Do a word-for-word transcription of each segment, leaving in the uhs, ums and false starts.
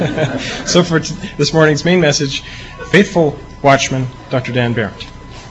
So for t- this morning's main message, faithful watchman, Doctor Dan Barrett.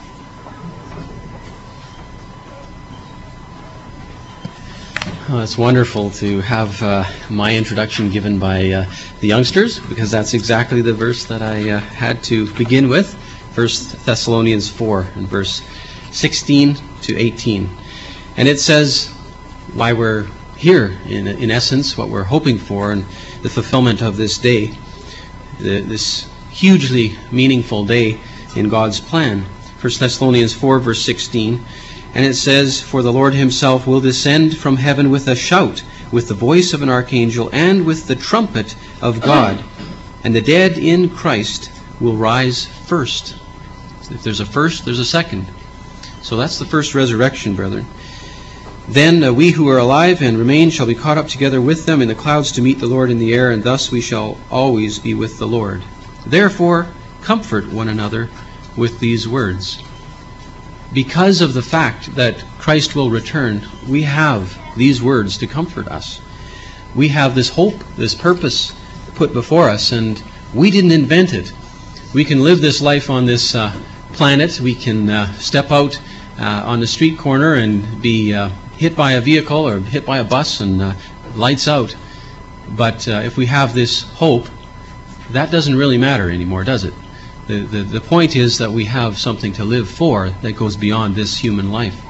Oh, it's wonderful to have uh, my introduction given by uh, the youngsters, because that's exactly the verse that I uh, had to begin with, First Thessalonians four, and verse sixteen to eighteen. And it says why we're here, in, in essence, what we're hoping for, and the fulfillment of this day, the, this hugely meaningful day in God's plan. First Thessalonians four, verse sixteen. And it says, "For the Lord himself will descend from heaven with a shout, with the voice of an archangel, and with the trumpet of God. And the dead in Christ will rise first." If there's a first, there's a second. So that's the first resurrection, brethren. "Then uh, we who are alive and remain shall be caught up together with them in the clouds to meet the Lord in the air, and thus we shall always be with the Lord. Therefore, comfort one another with these words." Because of the fact that Christ will return, we have these words to comfort us. We have this hope, this purpose put before us, and we didn't invent it. We can live this life on this uh, planet. We can uh, step out uh, on the street corner and be uh, hit by a vehicle or hit by a bus and uh, lights out. But uh, if we have this hope, that doesn't really matter anymore, does it? The, the, the point is that we have something to live for that goes beyond this human life.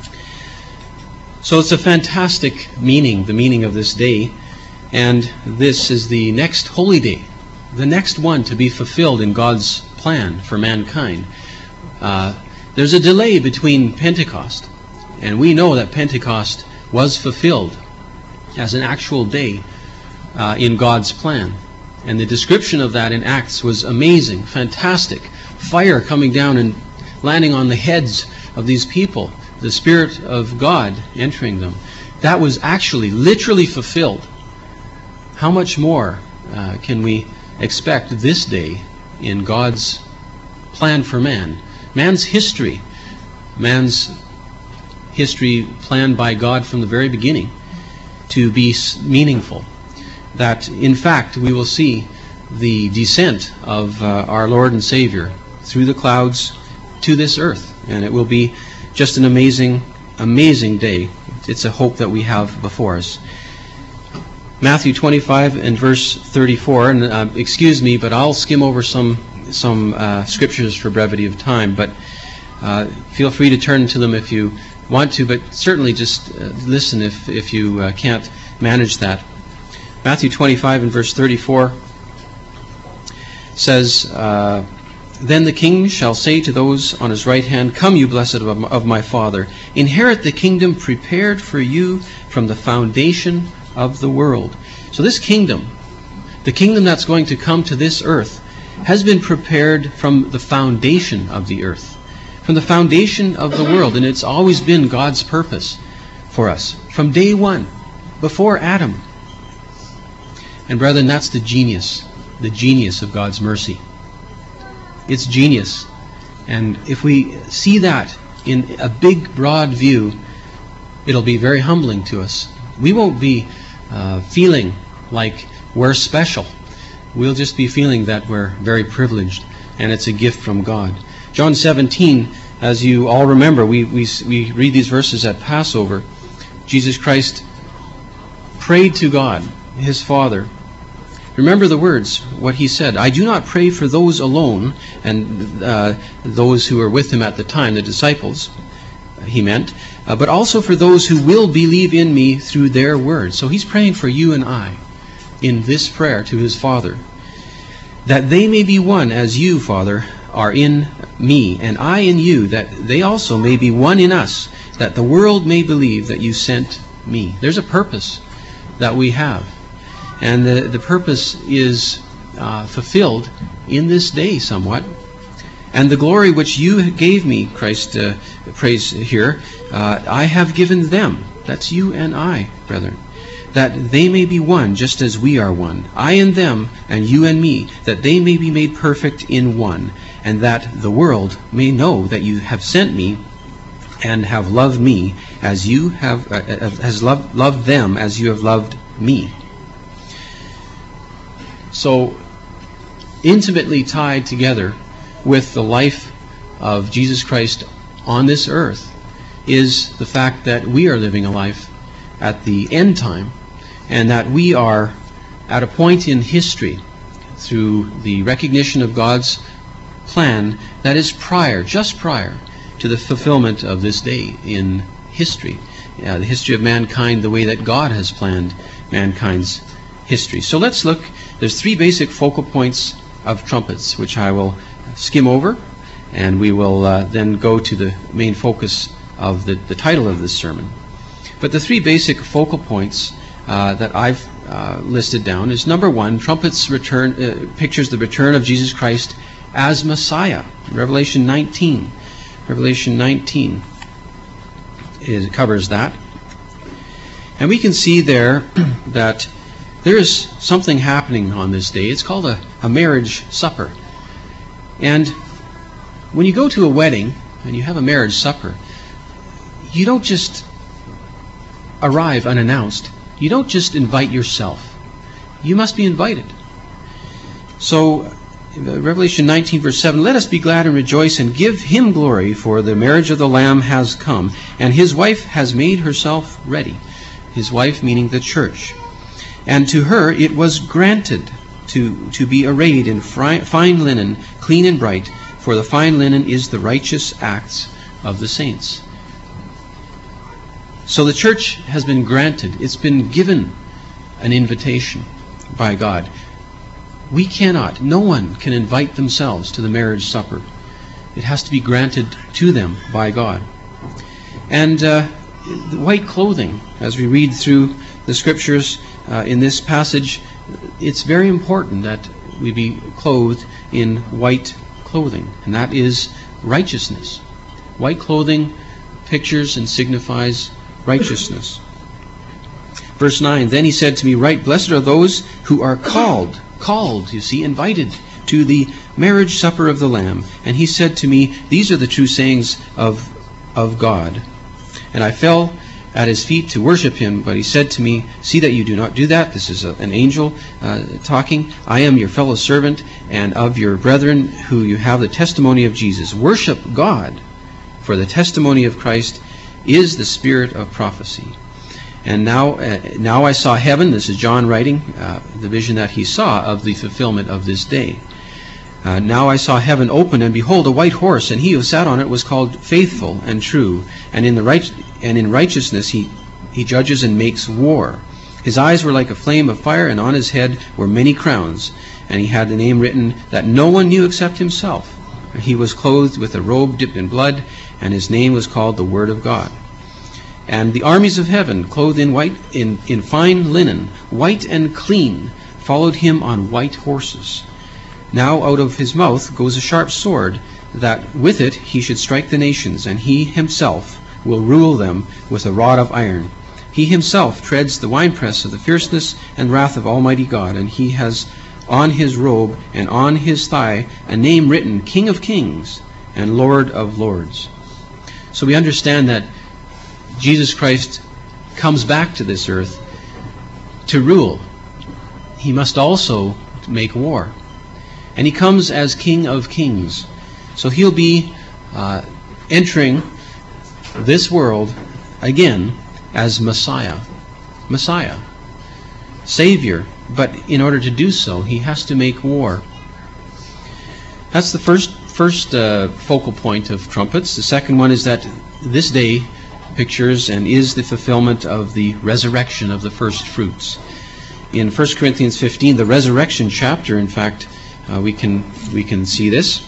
So it's a fantastic meaning, the meaning of this day. And this is the next holy day, the next one to be fulfilled in God's plan for mankind. Uh, there's a delay between Pentecost, and we know that Pentecost was fulfilled as an actual day uh, in God's plan. And the description of that in Acts was amazing, fantastic. Fire coming down and landing on the heads of these people, the Spirit of God entering them. That was actually literally fulfilled. How much more uh, can we expect this day in God's plan for man? Man's history, man's history planned by God from the very beginning to be meaningful. That, in fact, we will see the descent of uh, our Lord and Savior through the clouds to this earth. And it will be just an amazing, amazing day. It's a hope that we have before us. Matthew twenty-five and verse thirty-four, and uh, excuse me, but I'll skim over some, some uh, scriptures for brevity of time, but uh, feel free to turn to them if you want to, but certainly just uh, listen if, if you uh, can't manage that. Matthew twenty-five and verse thirty-four says, uh, "Then the king shall say to those on his right hand, 'Come, you blessed of my Father, inherit the kingdom prepared for you from the foundation of the world.'" So this kingdom, the kingdom that's going to come to this earth, has been prepared from the foundation of the earth, from the foundation of the world. And it's always been God's purpose for us, from day one, before Adam. And brethren, that's the genius, the genius of God's mercy. It's genius. And if we see that in a big, broad view, it'll be very humbling to us. We won't be uh, feeling like we're special. We'll just be feeling that we're very privileged, and it's a gift from God. John seventeen, as you all remember, we, we, we read these verses at Passover. Jesus Christ prayed to God, his Father. Remember the words, what he said, "I do not pray for those alone," and uh, those who were with him at the time, the disciples, he meant, uh, "but also for those who will believe in me through their words." So he's praying for you and I in this prayer to his Father, "that they may be one as you, Father, are in me, and I in you, that they also may be one in us, that the world may believe that you sent me." There's a purpose that we have. And the, the purpose is uh, fulfilled in this day somewhat. "And the glory which you gave me," Christ uh, prays here, uh, "I have given them." That's you and I, brethren. "That they may be one, just as we are one. I and them, and you and me, that they may be made perfect in one, and that the world may know that you have sent me, and have loved me as you have uh, has loved loved them as you have loved me." So intimately tied together with the life of Jesus Christ on this earth is the fact that we are living a life at the end time, and that we are at a point in history through the recognition of God's plan that is prior, just prior to the fulfillment of this day in history, uh, the history of mankind, the way that God has planned mankind's history. So let's look. There's three basic focal points of trumpets, which I will skim over, and we will uh, then go to the main focus of the, the title of this sermon. But the three basic focal points uh, that I've uh, listed down is, number one, trumpets return uh, pictures the return of Jesus Christ as Messiah. Revelation nineteen. Revelation nineteen is, covers that. And we can see there that there is something happening on this day. It's called a, a marriage supper. And when you go to a wedding and you have a marriage supper, you don't just arrive unannounced. You don't just invite yourself. You must be invited. So, Revelation nineteen, verse seven, let us be glad and rejoice and give him glory, for the marriage of the Lamb has come, and his wife has made herself ready. His wife meaning the church. And to her it was granted to, to be arrayed in fri- fine linen, clean and bright, for the fine linen is the righteous acts of the saints. So the church has been granted, it's been given an invitation by God. We cannot, no one can invite themselves to the marriage supper. It has to be granted to them by God. And uh, the white clothing, as we read through the scriptures uh, in this passage, it's very important that we be clothed in white clothing, and that is righteousness. White clothing pictures and signifies righteousness. Verse nine, then he said to me, right, blessed are those who are called, called, you see, invited to the marriage supper of the Lamb. And he said to me, these are the true sayings of, of God. And I fell at his feet to worship him, but he said to me, see that you do not do that. This is a, an angel uh, talking. I am your fellow servant and of your brethren who you have the testimony of Jesus. Worship God, for the testimony of Christ is the spirit of prophecy. And now uh, now I saw heaven, this is John writing, uh, the vision that he saw of the fulfillment of this day. Uh, now I saw heaven open, and behold, a white horse, and he who sat on it was called Faithful and True, and in the right and in righteousness he, he judges and makes war. His eyes were like a flame of fire, and on his head were many crowns, and he had the name written that no one knew except himself. He was clothed with a robe dipped in blood, and his name was called the Word of God. And the armies of heaven, clothed in white, in, in fine linen, white and clean, followed him on white horses. Now out of his mouth goes a sharp sword, that with it he should strike the nations, and he himself will rule them with a rod of iron. He himself treads the winepress of the fierceness and wrath of Almighty God, and he has on his robe and on his thigh a name written, King of Kings and Lord of Lords. So we understand that Jesus Christ comes back to this earth to rule. He must also make war. And he comes as King of Kings. So he'll be uh, entering this world again as Messiah. Messiah. Savior. But in order to do so, he has to make war. That's the first, first uh, focal point of trumpets. The second one is that this day pictures and is the fulfillment of the resurrection of the first fruits. In First Corinthians fifteen, the resurrection chapter, in fact, uh, we can we can see this.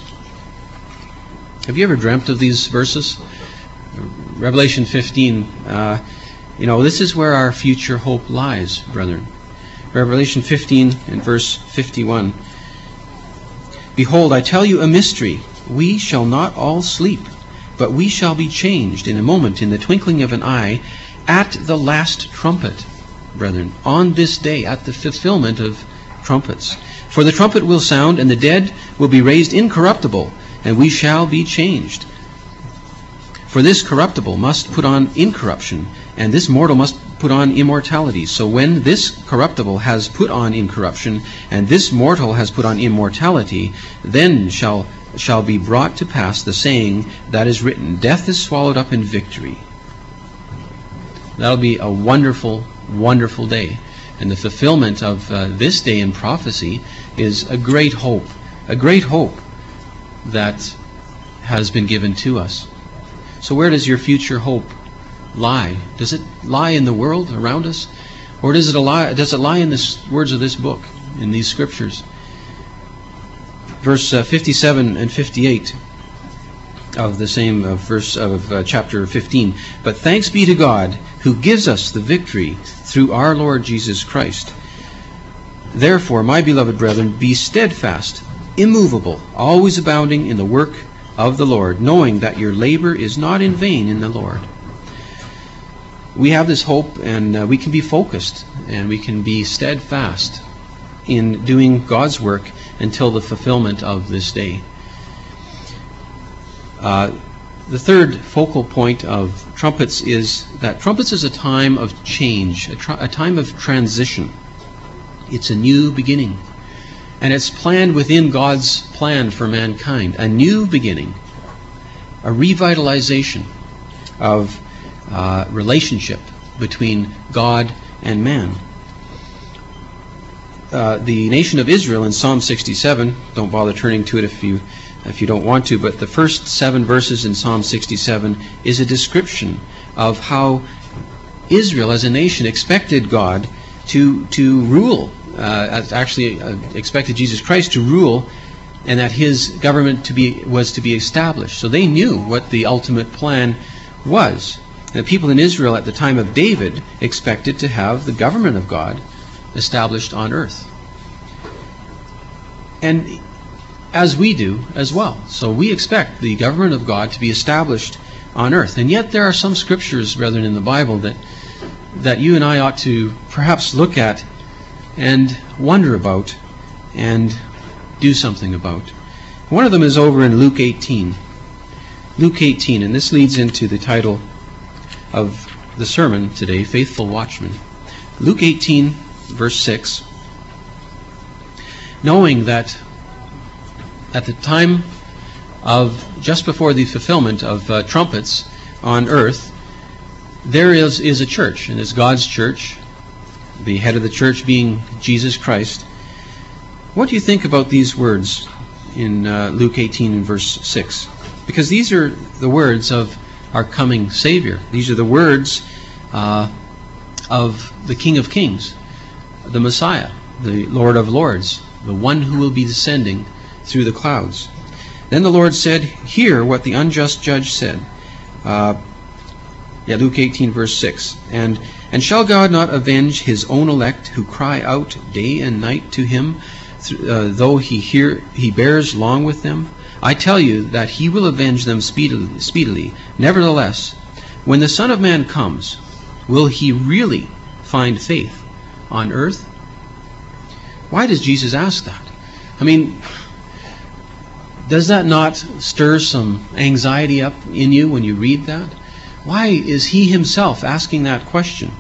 Have you ever dreamt of these verses? Revelation fifteen, uh, you know, this is where our future hope lies, brethren. Revelation fifteen and verse fifty-one. Behold, I tell you a mystery. We shall not all sleep, but we shall be changed in a moment, in the twinkling of an eye, at the last trumpet, brethren, on this day, at the fulfillment of trumpets. For the trumpet will sound, and the dead will be raised incorruptible, and we shall be changed. For this corruptible must put on incorruption, and this mortal must put on immortality. So when this corruptible has put on incorruption, and this mortal has put on immortality, then shall shall be brought to pass the saying that is written, death is swallowed up in victory. That'll be a wonderful, wonderful day. And the fulfillment of uh, this day in prophecy is a great hope, a great hope that has been given to us. So where does your future hope lie? Does it lie in the world around us? Or does it lie, does it lie in the words of this book, in these scriptures? Verse uh, fifty-seven and fifty-eight of the same uh, verse of uh, chapter fifteen. But thanks be to God who gives us the victory through our Lord Jesus Christ. Therefore, my beloved brethren, be steadfast, immovable, always abounding in the work of the Lord, knowing that your labor is not in vain in the Lord. We have this hope, and uh, we can be focused, and we can be steadfast in doing God's work until the fulfillment of this day. Uh, the third focal point of trumpets is that trumpets is a time of change, a, tr- a time of transition. It's a new beginning. And it's planned within God's plan for mankind. A new beginning. A revitalization of uh, relationship between God and man. Uh, the nation of Israel in Psalm sixty-seven, don't bother turning to it if you if you don't want to, but the first seven verses in Psalm sixty-seven is a description of how Israel as a nation expected God to to rule, uh, actually uh, expected Jesus Christ to rule, and that his government to be was to be established. So they knew what the ultimate plan was. And the people in Israel at the time of David expected to have the government of God established on earth. And as we do as well. So we expect the government of God to be established on earth. And yet there are some scriptures, brethren, in the Bible that that you and I ought to perhaps look at and wonder about and do something about. One of them is over in Luke eighteen. Luke eighteen, and this leads into the title of the sermon today, Faithful Watchman. Luke eighteen, verse six. Knowing that at the time of, just before the fulfillment of uh, trumpets on earth, there is, is a church, and it's God's church, the head of the church being Jesus Christ. What do you think about these words in uh, Luke eighteen and verse six? Because these are the words of our coming Savior. These are the words uh, of the King of Kings, the Messiah, the Lord of Lords, the one who will be descending through the clouds. Then the Lord said, hear what the unjust judge said. Uh, yeah, Luke eighteen, verse six. And, and shall God not avenge his own elect who cry out day and night to him, uh, though he hear, he bears long with them? I tell you that he will avenge them speedily, speedily. Nevertheless, when the Son of Man comes, will he really find faith on earth? Why does Jesus ask that? I mean, does that not stir some anxiety up in you when you read that? Why is he himself asking that question?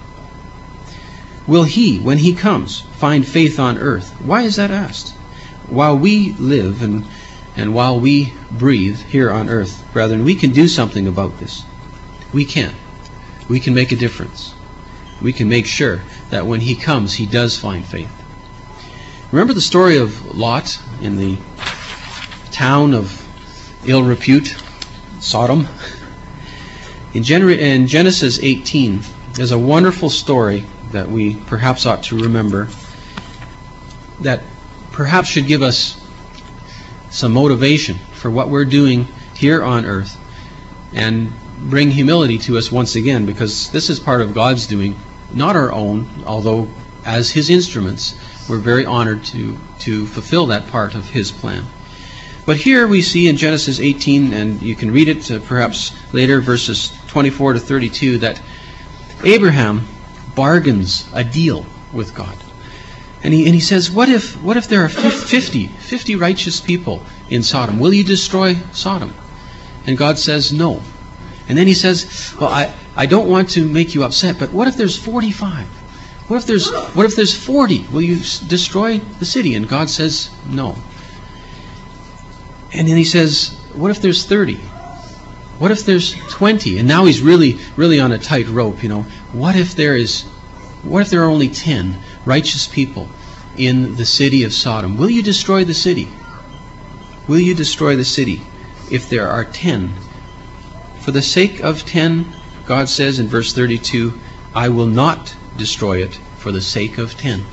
Will he, when he comes, find faith on earth? Why is that asked? While we live and, and while we breathe here on earth, brethren, we can do something about this. We can. We can make a difference. We can make sure that when he comes, he does find faith. Remember the story of Lot in the town of ill repute, Sodom? In, Gen- in Genesis eighteen, there's a wonderful story that we perhaps ought to remember that perhaps should give us some motivation for what we're doing here on earth and bring humility to us once again, because this is part of God's doing, not our own, although as his instruments, we're very honored to, to fulfill that part of his plan. But here we see in Genesis eighteen, and you can read it uh, perhaps later, verses twenty-four to thirty-two, that Abraham bargains a deal with God. And he, and he says, what if, what if there are fifty, fifty righteous people in Sodom? Will you destroy Sodom? And God says, no. And then he says, well, I, I don't want to make you upset, but what if there's forty-five? What if there's what if there's forty? Will you s- destroy the city? And God says, no. And then he says, what if there's thirty? What if there's twenty? And now he's really, really on a tight rope, you know. What if there is, what if there are only ten righteous people in the city of Sodom? Will you destroy the city? Will you destroy the city if there are ten? For the sake of ten, God says in verse thirty-two, I will not destroy it for the sake of ten.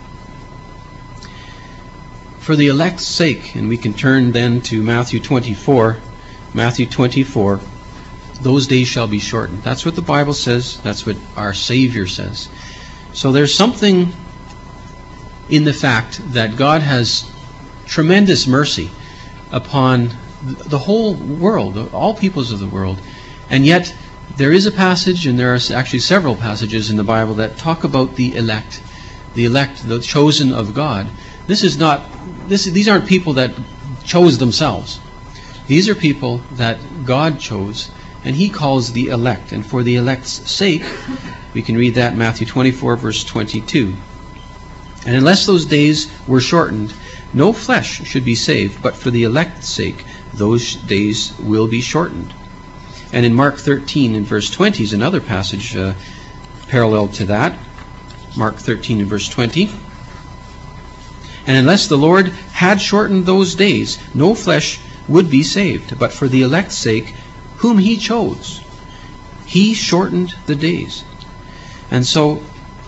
For the elect's sake, and we can turn then to Matthew twenty-four, Matthew twenty-four, those days shall be shortened. That's what the Bible says. That's what our Savior says. So there's something in the fact that God has tremendous mercy upon the whole world, all peoples of the world. And yet there is a passage, and there are actually several passages in the Bible that talk about the elect, the elect, the chosen of God. This is not, this, these aren't people that chose themselves. These are people that God chose, and He calls the elect. And for the elect's sake, we can read that in Matthew twenty-four, verse twenty-two. And unless those days were shortened, no flesh should be saved, but for the elect's sake, those days will be shortened. And in Mark thirteen and verse twenty is another passage uh, parallel to that. Mark thirteen and verse twenty. And unless the Lord had shortened those days, no flesh would be saved, but for the elect's sake, whom He chose, He shortened the days. And so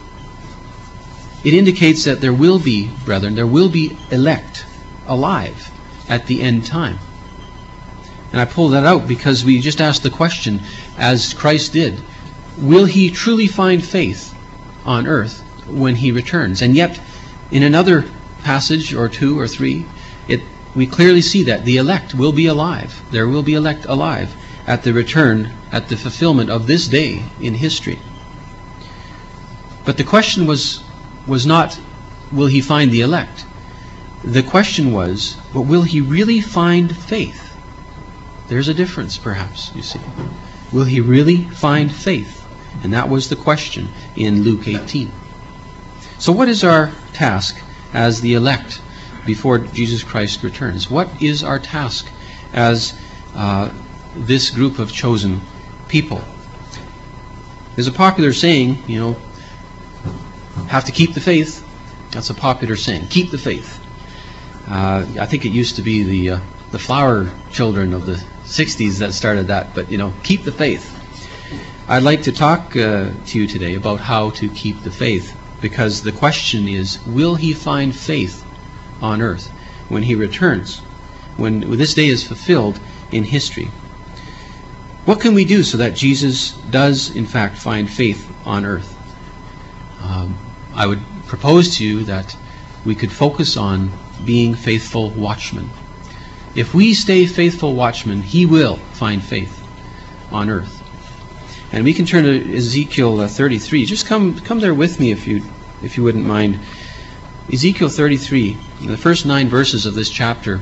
it indicates that there will be, brethren, there will be elect alive at the end time. And I pull that out because we just asked the question, as Christ did, will He truly find faith on earth when He returns? And yet, in another passage or two or three, it we clearly see that the elect will be alive. There will be elect alive at the return, at the fulfillment of this day in history. But the question was was not, will He find the elect? The question was, but will He really find faith? There's a difference, perhaps, you see. Will He really find faith? And that was the question in Luke eighteen. So what is our task as the elect before Jesus Christ returns? What is our task as uh, this group of chosen people? There's a popular saying, you know, have to keep the faith. That's a popular saying. Keep the faith. Uh, I think it used to be the uh, the Flower Children of the sixties that started that, but you know, keep the faith. I'd like to talk uh, to you today about how to keep the faith, because the question is, will He find faith on earth when He returns, when this day is fulfilled in history? What can we do so that Jesus does in fact find faith on earth? Um, I would propose to you that we could focus on being faithful watchmen. If we stay faithful watchmen, He will find faith on earth. And we can turn to Ezekiel uh, thirty-three. Just come come there with me if you if you wouldn't mind. Ezekiel thirty-three, the first nine verses of this chapter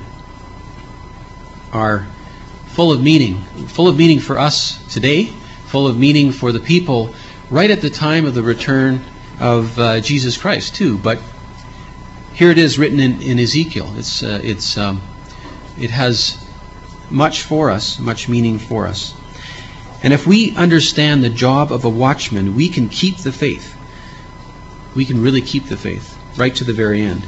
are full of meaning, full of meaning for us today, full of meaning for the people right at the time of the return of uh, Jesus Christ too. But here it is written in, in Ezekiel. It's uh, it's um, it has much for us, much meaning for us. And if we understand the job of a watchman, we can keep the faith. We can really keep the faith right to the very end.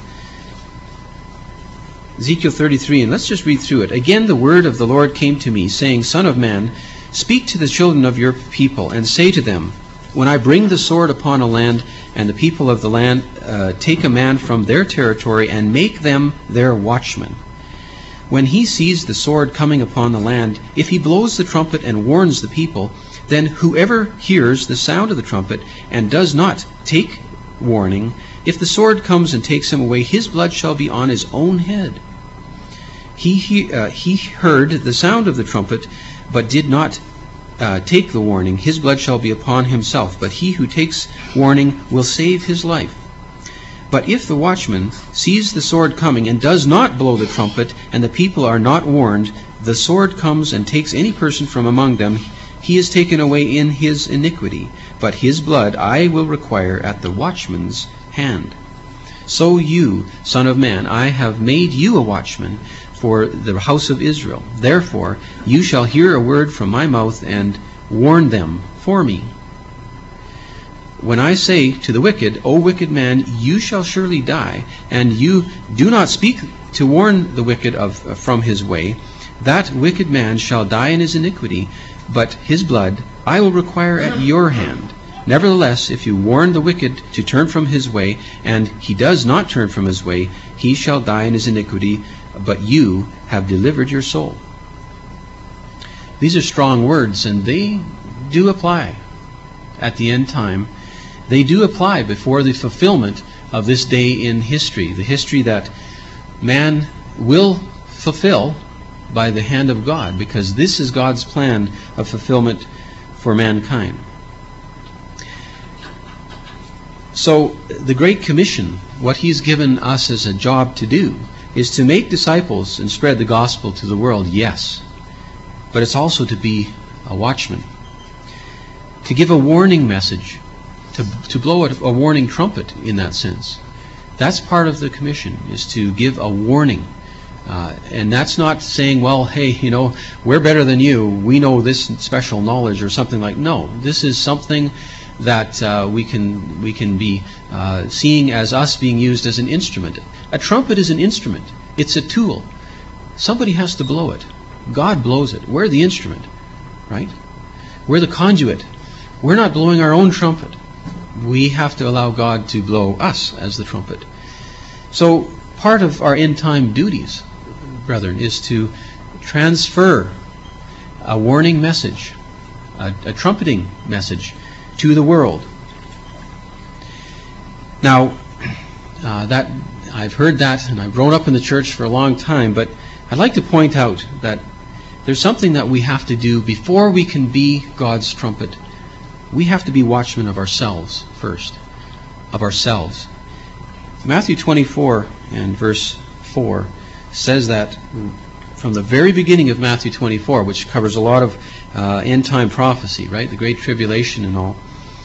Ezekiel thirty-three, and let's just read through it. Again, the word of the Lord came to me, saying, Son of man, speak to the children of your people, and say to them, when I bring the sword upon a land, and the people of the land uh, take a man from their territory, and make them their watchmen. When he sees the sword coming upon the land, if he blows the trumpet and warns the people, then whoever hears the sound of the trumpet and does not take warning, if the sword comes and takes him away, his blood shall be on his own head. He, he, uh, he heard the sound of the trumpet, but did not uh, take the warning. His blood shall be upon himself, but he who takes warning will save his life. But if the watchman sees the sword coming and does not blow the trumpet, and the people are not warned, the sword comes and takes any person from among them, he is taken away in his iniquity, but his blood I will require at the watchman's hand. So you, Son of Man, I have made you a watchman for the house of Israel. Therefore you shall hear a word from my mouth, and warn them for me. When I say to the wicked, O wicked man, you shall surely die, and you do not speak to warn the wicked of from his way, that wicked man shall die in his iniquity, but his blood I will require at your hand. Nevertheless, if you warn the wicked to turn from his way, and he does not turn from his way, he shall die in his iniquity, but you have delivered your soul. These are strong words, and they do apply at the end time. They do apply before the fulfillment of this day in history, the history that man will fulfill by the hand of God, because this is God's plan of fulfillment for mankind. So the Great Commission, what he's given us as a job to do, is to make disciples and spread the gospel to the world, yes. But it's also to be a watchman. To give a warning message, to, to blow a, a warning trumpet in that sense. That's part of the commission, is to give a warning. Uh, and that's not saying, well, hey, you know, we're better than you, we know this special knowledge or something like. No, this is something that uh, we can we can be uh, seeing as us being used as an instrument. A trumpet is an instrument. It's a tool. Somebody has to blow it. God blows it. We're the instrument, right? We're the conduit. We're not blowing our own trumpet. We have to allow God to blow us as the trumpet. So part of our end time duties, brethren, is to transfer a warning message, a, a trumpeting message to the world. Now, uh, that I've heard that, and I've grown up in the church for a long time, but I'd like to point out that there's something that we have to do before we can be God's trumpet. We have to be watchmen of ourselves first, of ourselves. Matthew twenty-four and verse four says that from the very beginning of Matthew twenty-four, which covers a lot of uh, end-time prophecy, right? The Great Tribulation and all.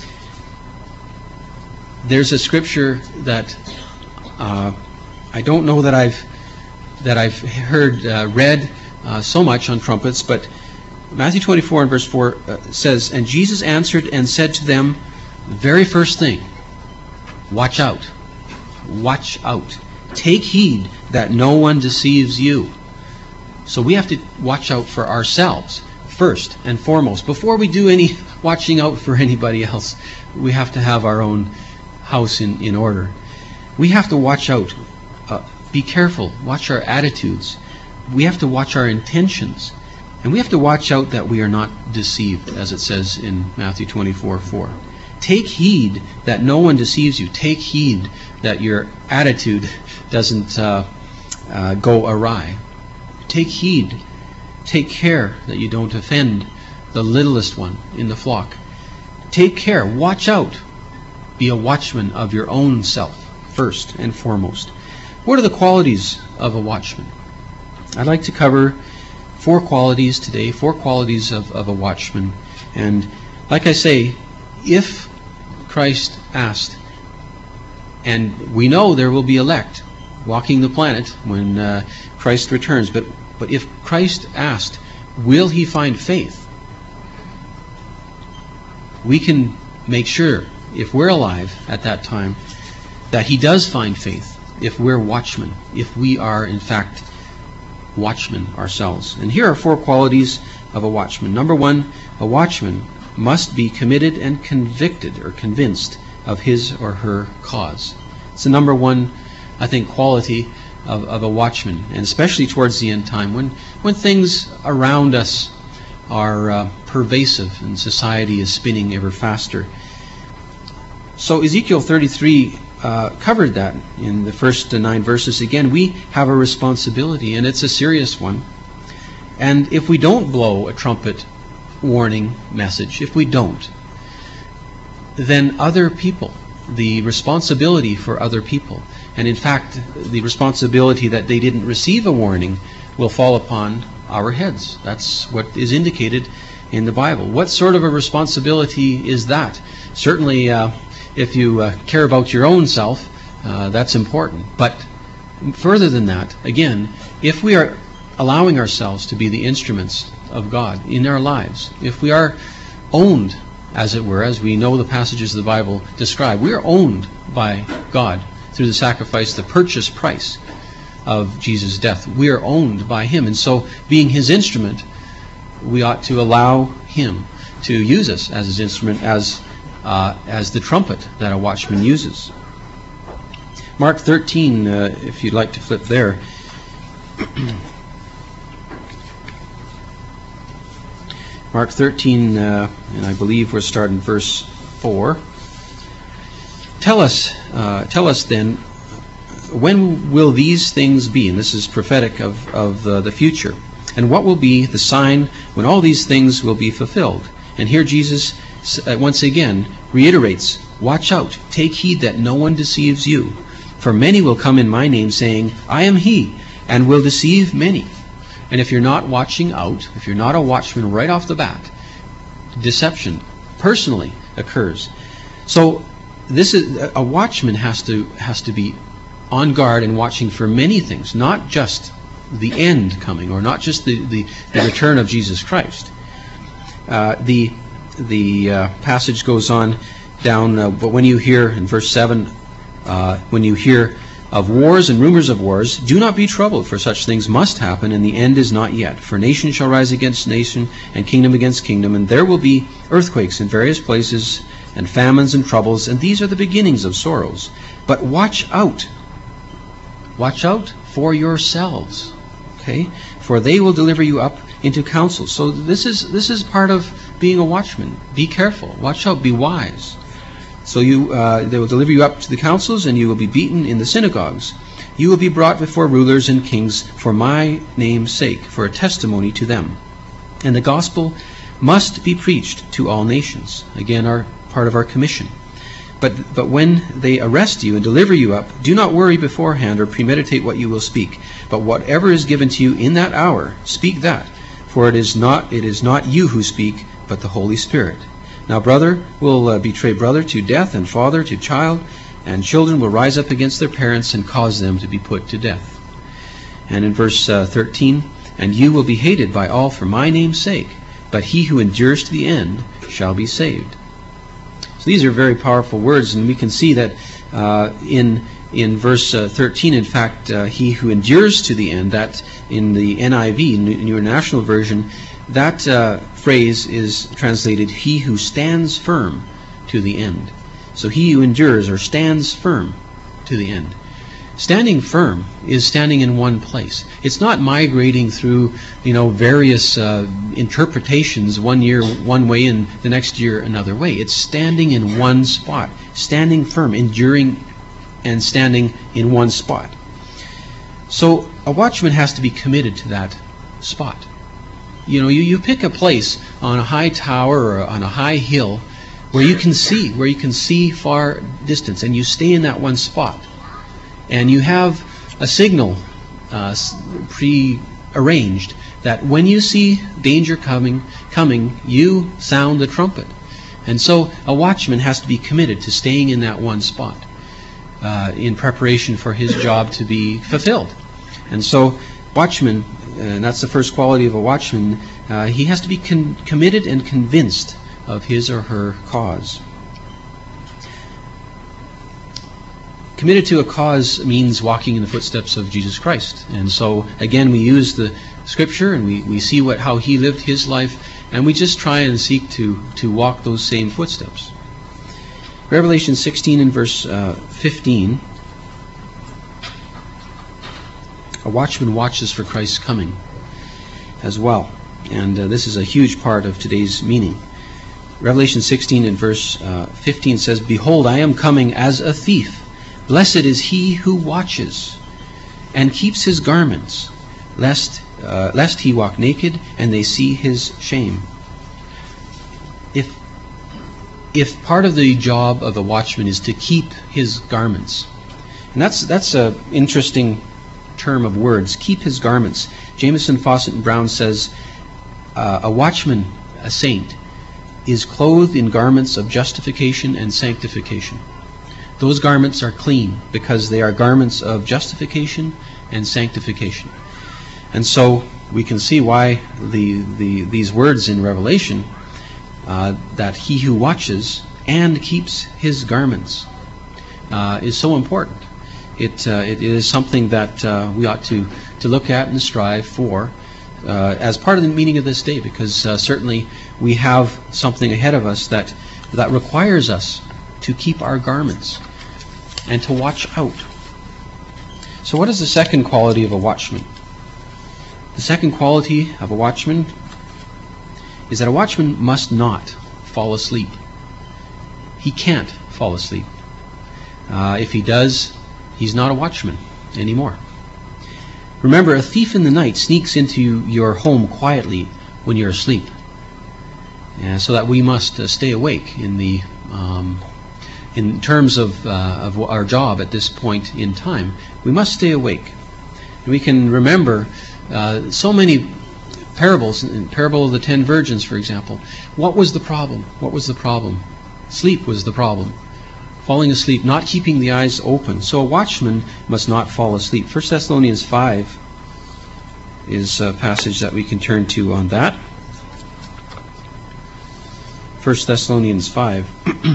There's a scripture that uh, I don't know that I've that I've heard uh, read uh, so much on trumpets, but Matthew twenty-four and verse four uh, says, "And Jesus answered and said to them," the very first thing, watch out. Watch out. Take heed that no one deceives you. So we have to watch out for ourselves first and foremost. Before we do any watching out for anybody else, we have to have our own house in, in order. We have to watch out. Uh, be careful. Watch our attitudes. We have to watch our intentions. And we have to watch out that we are not deceived, as it says in Matthew twenty-four four. Take heed that no one deceives you. Take heed that your attitude doesn't uh, uh, go awry. Take heed. Take care that you don't offend the littlest one in the flock. Take care. Watch out. Be a watchman of your own self, first and foremost. What are the qualities of a watchman? I'd like to cover four qualities today, four qualities of, of a watchman. And like I say, if Christ asked, and we know there will be elect walking the planet when uh, Christ returns, but, but if Christ asked, will he find faith? We can make sure, if we're alive at that time, that he does find faith if we're watchmen, if we are in fact watchmen ourselves. And here are four qualities of a watchman. Number one, a watchman must be committed and convicted or convinced of his or her cause. It's the number one, I think, quality of, of a watchman, and especially towards the end time when, when things around us are uh, pervasive and society is spinning ever faster. So Ezekiel thirty-three uh, covered that in the first nine verses. Again, we have a responsibility, and it's a serious one. And if we don't blow a trumpet warning message, if we don't, then other people, the responsibility for other people, and in fact the responsibility that they didn't receive a warning, will fall upon our heads. That's what is indicated in the Bible. What sort of a responsibility is that? Certainly, uh, if you uh, care about your own self, uh, that's important. But further than that, again, if we are allowing ourselves to be the instruments of God in our lives, if we are owned, as it were, as we know the passages of the Bible describe, we are owned by God through the sacrifice, the purchase price of Jesus' death. We are owned by Him. And so, being His instrument, we ought to allow Him to use us as His instrument, as uh, as the trumpet that a watchman uses. Mark thirteen, uh, if you'd like to flip there. Mark thirteen, uh, and I believe we're starting verse four. Tell us, uh, tell us then, when will these things be? And this is prophetic of, of uh, the future. And what will be the sign when all these things will be fulfilled? And here Jesus uh, once again reiterates, watch out, take heed that no one deceives you. For many will come in my name, saying, I am he, and will deceive many. And if you're not watching out, if you're not a watchman right off the bat, deception personally occurs. So this is a watchman has to has to be on guard and watching for many things, not just the end coming, or not just the, the, the return of Jesus Christ. Uh, the the uh, passage goes on down, uh, but when you hear, in verse seven, uh, when you hear of wars and rumors of wars, do not be troubled, for such things must happen, and the end is not yet. For nation shall rise against nation, and kingdom against kingdom, and there will be earthquakes in various places, and famines and troubles, and these are the beginnings of sorrows. But watch out. Watch out for yourselves. Okay? For they will deliver you up into council. So this is this is part of being a watchman. Be careful. Watch out. Be wise. So you, uh, they will deliver you up to the councils, and you will be beaten in the synagogues. You will be brought before rulers and kings for my name's sake, for a testimony to them. And the gospel must be preached to all nations. Again, our part of our commission. But but when they arrest you and deliver you up, do not worry beforehand or premeditate what you will speak. But whatever is given to you in that hour, speak that. For it is not it is not you who speak, but the Holy Spirit. Now brother will uh, betray brother to death, and father to child, and children will rise up against their parents and cause them to be put to death. And in verse uh, thirteen, and you will be hated by all for my name's sake, but he who endures to the end shall be saved. So these are very powerful words, and we can see that uh, in in verse uh, thirteen, in fact, uh, he who endures to the end, that in the N I V, New International Version, that uh, phrase is translated, he who stands firm to the end. So he who endures or stands firm to the end. Standing firm is standing in one place. It's not migrating through, you know, various uh, interpretations, one year one way and the next year another way. It's standing in one spot, standing firm, enduring and standing in one spot. So a watchman has to be committed to that spot. You know, you, you pick a place on a high tower or on a high hill where you can see, where you can see far distance, and you stay in that one spot. And you have a signal uh, pre-arranged that when you see danger coming, coming, you sound the trumpet. And so a watchman has to be committed to staying in that one spot uh, in preparation for his job to be fulfilled. And so watchman, and that's the first quality of a watchman, uh, he has to be con- committed and convinced of his or her cause. Committed to a cause means walking in the footsteps of Jesus Christ. And so, again, we use the Scripture, and we, we see what how he lived his life, and we just try and seek to, to walk those same footsteps. Revelation sixteen and verse uh, fifteen. A watchman watches for Christ's coming as well. And uh, this is a huge part of today's meaning. Revelation sixteen and verse uh, fifteen says, behold, I am coming as a thief. Blessed is he who watches and keeps his garments, lest uh, lest he walk naked and they see his shame. If if part of the job of a watchman is to keep his garments, and that's that's a interesting term of words, keep his garments. Jameson, Fawcett, and Brown says uh, a watchman a saint is clothed in garments of justification and sanctification. Those garments are clean because they are garments of justification and sanctification. And so we can see why the, the these words in Revelation, uh, that he who watches and keeps his garments, uh, is so important. It, uh, it is something that uh, we ought to, to look at and strive for uh, as part of the meaning of this day, because uh, certainly we have something ahead of us that, that requires us to keep our garments and to watch out. So what is the second quality of a watchman? The second quality of a watchman is that a watchman must not fall asleep. He can't fall asleep. Uh, if he does, he's not a watchman anymore. Remember, a thief in the night sneaks into your home quietly when you're asleep. Uh, so that we must uh, stay awake in the um, in terms of, uh, of our job at this point in time. We must stay awake. We can remember uh, so many parables, in parable of the ten virgins, for example. What was the problem? What was the problem? Sleep was the problem. Falling asleep, not keeping the eyes open. So a watchman must not fall asleep. First Thessalonians five is a passage that we can turn to on that. First Thessalonians five,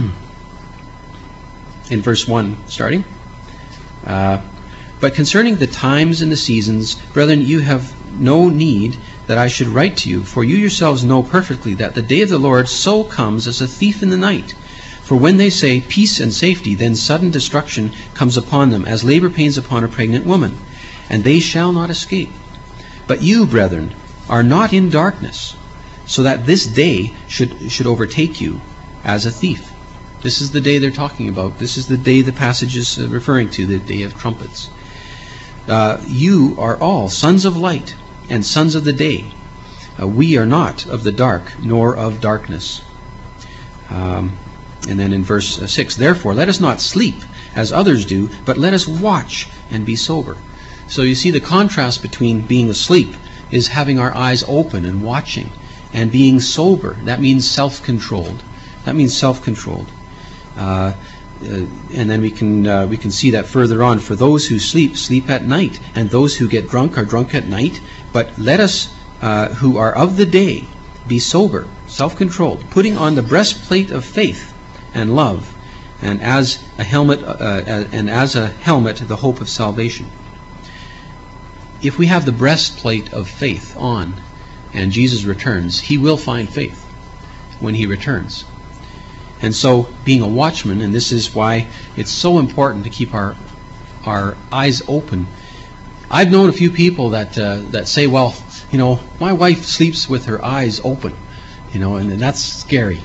in verse one, starting. Uh, but concerning the times and the seasons, brethren, you have no need that I should write to you, for you yourselves know perfectly that the day of the Lord so comes as a thief in the night. For when they say peace and safety, then sudden destruction comes upon them, as labor pains upon a pregnant woman, and they shall not escape. But you, brethren, are not in darkness, so that this day should, should overtake you as a thief. This is the day they're talking about. This is the day the passage is referring to, the day of trumpets. Uh, you are all sons of light and sons of the day. Uh, we are not of the dark, nor of darkness. Um, and then in verse six, therefore, let us not sleep as others do, but let us watch and be sober. So you see the contrast between being asleep is having our eyes open and watching, and being sober. That means self-controlled. That means self-controlled. Uh, uh, and then we can uh, we can see that further on. For those who sleep, sleep at night, and those who get drunk are drunk at night. But let us, uh, who are of the day, be sober, self-controlled, putting on the breastplate of faith and love, and as a helmet, uh, and as a helmet, the hope of salvation. If we have the breastplate of faith on, and Jesus returns, he will find faith when he returns. And so, being a watchman, and this is why it's so important to keep our our eyes open. I've known a few people that uh, that say, well, you know, my wife sleeps with her eyes open, you know, and, and that's scary.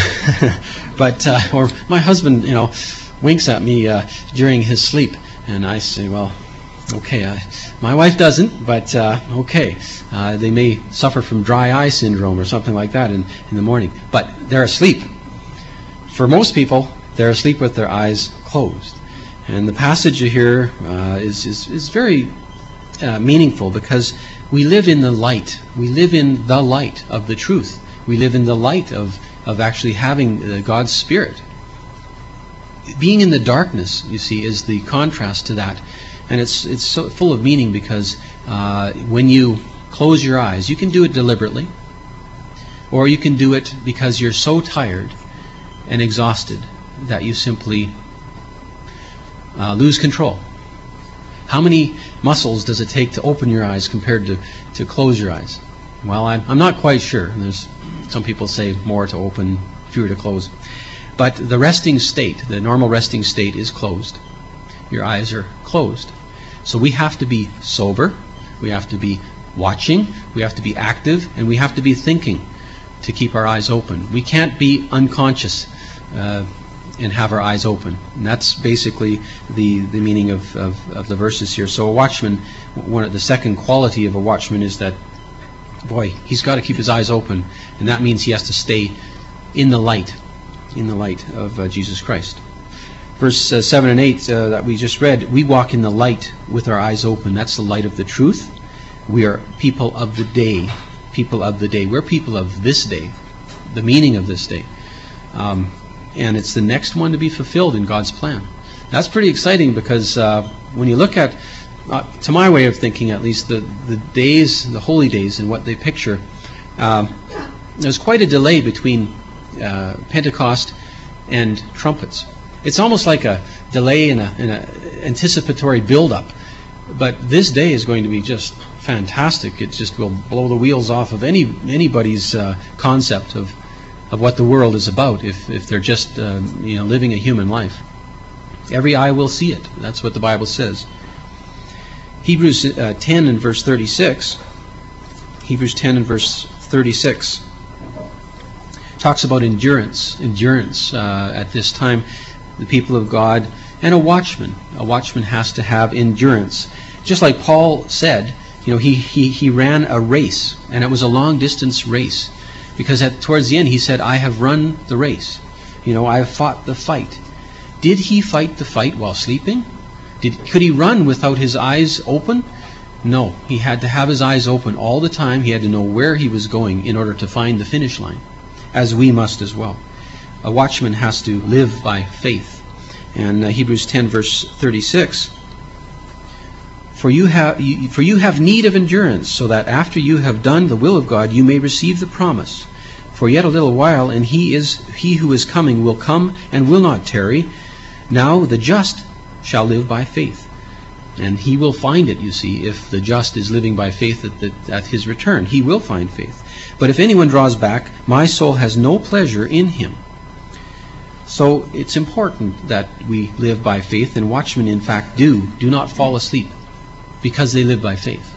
But uh, or my husband, you know, winks at me uh, during his sleep, and I say, well, okay, uh, my wife doesn't, but uh, okay. Uh, they may suffer from dry eye syndrome or something like that in, in the morning, but they're asleep. For most people, they're asleep with their eyes closed. And the passage here uh, is, is, is very uh, meaningful, because we live in the light. We live in the light of the truth. We live in the light of, of actually having uh, God's Spirit. Being in the darkness, you see, is the contrast to that. And it's it's so full of meaning, because uh, when you close your eyes, you can do it deliberately, or you can do it because you're so tired and exhausted that you simply uh, lose control. How many muscles does it take to open your eyes compared to, to close your eyes? Well, I'm, I'm not quite sure. There's some people say more to open, fewer to close. But the resting state, the normal resting state, is closed. Your eyes are closed. So we have to be sober, we have to be watching, we have to be active, and we have to be thinking to keep our eyes open. We can't be unconscious uh, and have our eyes open. And that's basically the, the meaning of, of, of the verses here. So a watchman, one of the second quality of a watchman is that, boy, he's got to keep his eyes open, and that means he has to stay in the light, in the light of uh, Jesus Christ. Verse uh, seven and eight uh, that we just read, we walk in the light with our eyes open. That's the light of the truth. We are people of the day. People of the day. We're people of this day. the meaning of this day. Um, and it's the next one to be fulfilled in God's plan. That's pretty exciting because uh, when you look at, uh, to my way of thinking at least, the, the days, the holy days and what they picture, um, there's quite a delay between uh, Pentecost and trumpets. It's almost like a delay in a, in a anticipatory build-up. But this day is going to be just fantastic. It just will blow the wheels off of any anybody's uh, concept of of what the world is about if, if they're just uh, you know living a human life. Every eye will see it. That's what the Bible says. Hebrews uh, ten and verse thirty-six. Hebrews ten and verse thirty-six talks about endurance. Endurance uh, at this time, the people of God, and a watchman. A watchman has to have endurance. Just like Paul said, you know, he he he ran a race, and it was a long distance race, because at towards the end he said, "I have run the race." You know, I have fought the fight. Did he fight the fight while sleeping? Did could he run without his eyes open? No, he had to have his eyes open all the time. He had to know where he was going in order to find the finish line, as we must as well. A watchman has to live by faith. And uh, Hebrews ten verse thirty-six, For you have you, for you have need of endurance, so that after you have done the will of God, you may receive the promise. For yet a little while, and he is he who is coming will come and will not tarry. Now the just shall live by faith. And he will find it, you see, if the just is living by faith at, the, at his return. He will find faith. But if anyone draws back, my soul has no pleasure in him. So it's important that we live by faith, and watchmen, in fact, do. Do not fall asleep, because they live by faith.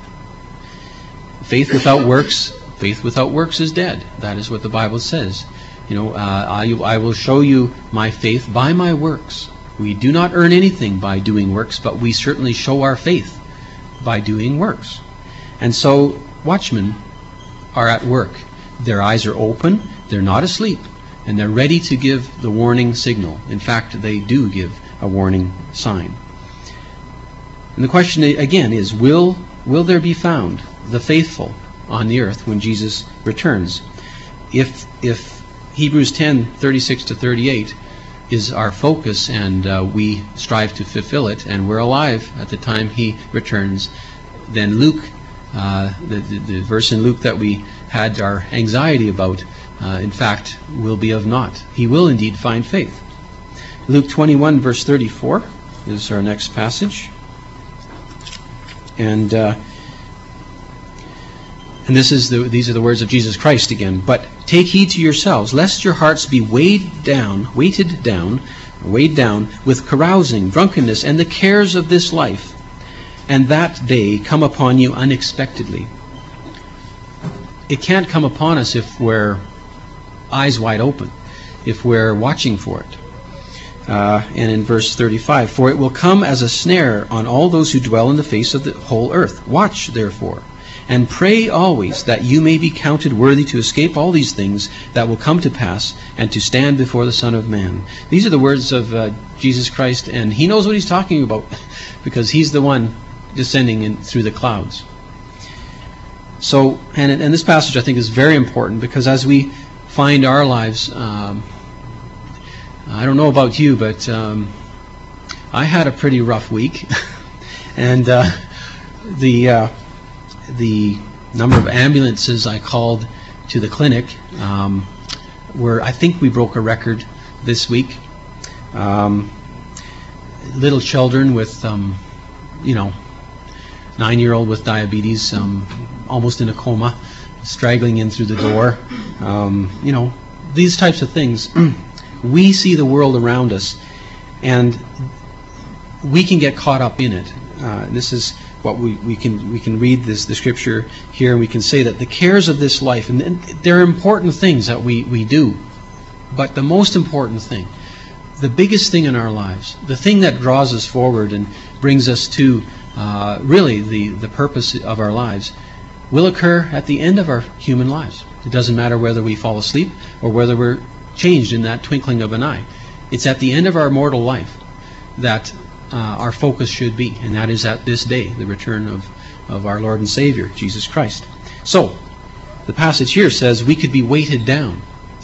Faith without works, faith without works is dead. That is what the Bible says. You know, uh, I, I will show you my faith by my works. We do not earn anything by doing works, but we certainly show our faith by doing works. And so watchmen are at work. Their eyes are open. They're not asleep. And they're ready to give the warning signal. In fact, they do give a warning sign. And the question again is, will, will there be found the faithful on the earth when Jesus returns? If, if Hebrews ten, thirty-six to thirty-eight is our focus, and uh, we strive to fulfill it, and we're alive at the time he returns, then Luke, uh, the, the, the verse in Luke that we had our anxiety about, uh, in fact, will be of naught. He will indeed find faith. Luke twenty-one, verse thirty-four is our next passage. And uh, and this is the, these are the words of Jesus Christ again. But take heed to yourselves, lest your hearts be weighed down, weighted down, weighed down with carousing, drunkenness, and the cares of this life, and that day come upon you unexpectedly. It can't come upon us if we're eyes wide open, if we're watching for it. Uh, and in verse thirty-five, for it will come as a snare on all those who dwell in the face of the whole earth. Watch, therefore, and pray always that you may be counted worthy to escape all these things that will come to pass and to stand before the Son of Man. These are the words of uh, Jesus Christ, and he knows what he's talking about because he's the one descending in through the clouds. So, and, and this passage I think is very important, because as we find our lives, um, I don't know about you, but um, I had a pretty rough week, and uh, the uh, the number of ambulances I called to the clinic um, were, I think we broke a record this week. Um, little children with, um, you know, nine-year-old with diabetes, um, almost in a coma, straggling in through the door. Um, you know, these types of things. We see the world around us, and we can get caught up in it. Uh, this is what we, we can we can read this the scripture here, and we can say that the cares of this life, and, and there are important things that we, we do, but the most important thing, the biggest thing in our lives, the thing that draws us forward and brings us to uh, really the, the purpose of our lives, will occur at the end of our human lives. It doesn't matter whether we fall asleep or whether we're changed in that twinkling of an eye. It's at the end of our mortal life that uh, our focus should be, and that is at this day, the return of, of our Lord and Savior, Jesus Christ. So, the passage here says we could be weighted down.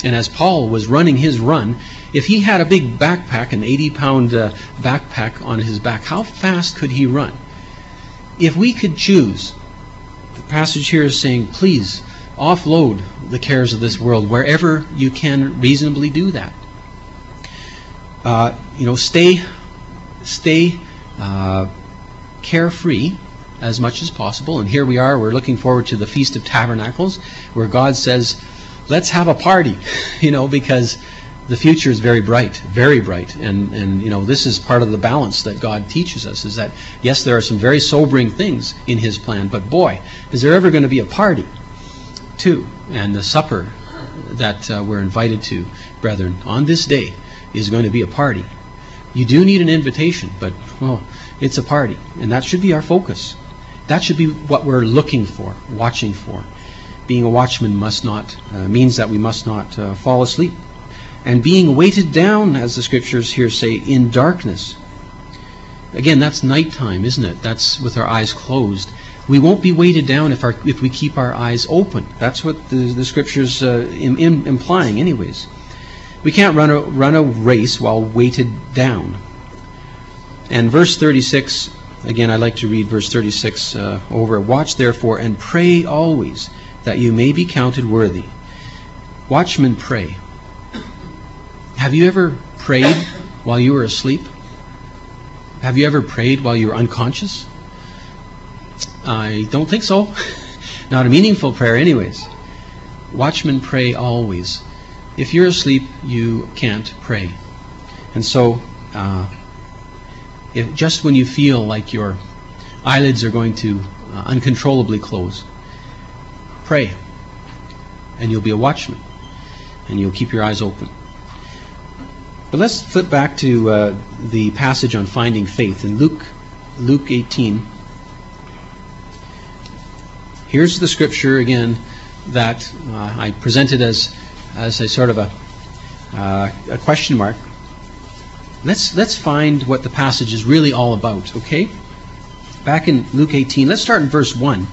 And as Paul was running his run, if he had a big backpack, an eighty-pound uh, backpack on his back, how fast could he run? If we could choose, the passage here is saying, please offload the cares of this world wherever you can reasonably do that. Uh, you know, stay, stay uh, carefree as much as possible. And here we are, we're looking forward to the Feast of Tabernacles, where God says, let's have a party, you know, because the future is very bright, very bright. And, and, you know, this is part of the balance that God teaches us, is that, yes, there are some very sobering things in His plan, but boy, is there ever going to be a party, too. And the supper that uh, we're invited to, brethren, on this day is going to be a party. You do need an invitation, but, well, it's a party. And that should be our focus. That should be what we're looking for, watching for. Being a watchman must not, uh, means that we must not uh, fall asleep. And being weighted down, as the scriptures here say, in darkness. Again, that's nighttime, isn't it? That's with our eyes closed. We won't be weighted down if our if we keep our eyes open. That's what the, the scriptures uh, im, im, implying anyways. We can't run a, run a race while weighted down. And verse thirty-six, again, I like to read verse thirty-six uh, over. Watch therefore and pray always, that you may be counted worthy. Watchmen pray. Have you ever prayed while you were asleep? Have you ever prayed while you were unconscious? I don't think so. Not a meaningful prayer anyways. Watchmen pray always. If you're asleep, you can't pray. And so, uh, if just when you feel like your eyelids are going to uh, uncontrollably close, pray, and you'll be a watchman, and you'll keep your eyes open. But let's flip back to uh, the passage on finding faith in Luke, Luke eighteen. Here's the scripture again that uh, I presented as as a sort of a uh, a question mark. Let's let's find what the passage is really all about. Okay, back in Luke eighteen, let's start in verse one.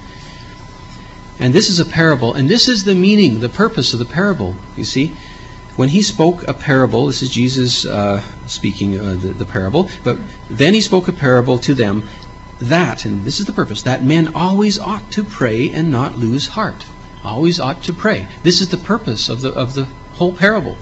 And this is a parable, and this is the meaning, the purpose of the parable. You see, when he spoke a parable, this is Jesus uh, speaking uh, the, the parable, but then he spoke a parable to them that, and this is the purpose, that men always ought to pray and not lose heart. Always ought to pray. This is the purpose of the of the whole parable.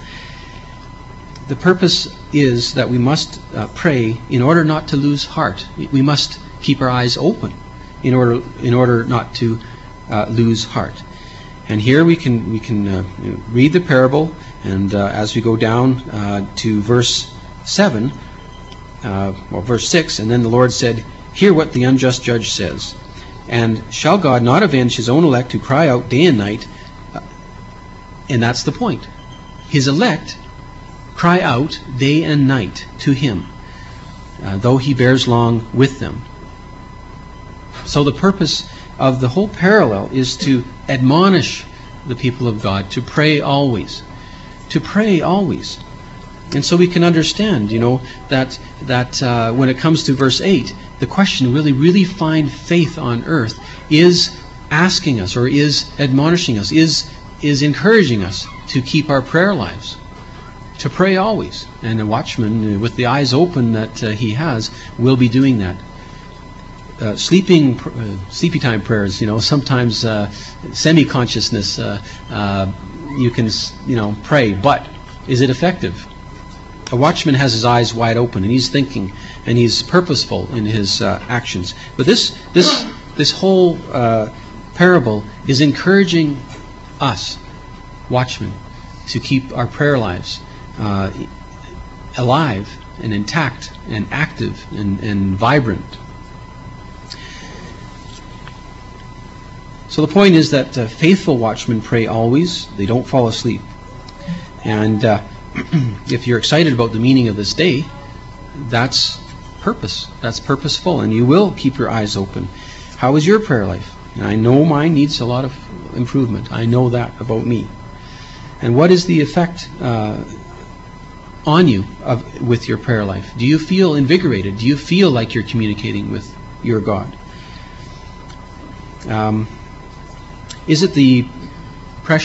The purpose is that we must uh, pray in order not to lose heart. We must keep our eyes open in order in order not to uh, lose heart. And here we can we can uh, read the parable, and uh, as we go down uh, to verse seven, uh, well, verse six, and then the Lord said, "Hear what the unjust judge says. And shall God not avenge His own elect who cry out day and night?" Uh, and that's the point. His elect cry out day and night to Him, uh, though He bears long with them. So the purpose of the whole parallel is to admonish the people of God to pray always. To pray always. And so we can understand, you know, that that uh, when it comes to verse eight, the question, really, really find faith on earth, is asking us, or is admonishing us, is is encouraging us to keep our prayer lives, to pray always. And a watchman, with the eyes open that uh, he has, will be doing that. Uh, sleeping, uh, sleepy time prayers, you know, sometimes uh, semi-consciousness, uh, uh, you can, you know, pray, but is it effective? A watchman has his eyes wide open, and he's thinking, and he's purposeful in his uh, actions. But this, this, this whole uh, parable is encouraging us, watchmen, to keep our prayer lives uh, alive and intact and active and, and vibrant. So the point is that uh, faithful watchmen pray always. They don't fall asleep. And uh, if you're excited about the meaning of this day, that's purpose. That's purposeful, and you will keep your eyes open. How is your prayer life? And I know mine needs a lot of improvement. I know that about me. And what is the effect uh, on you of with your prayer life? Do you feel invigorated? Do you feel like you're communicating with your God? Um, is it the pressure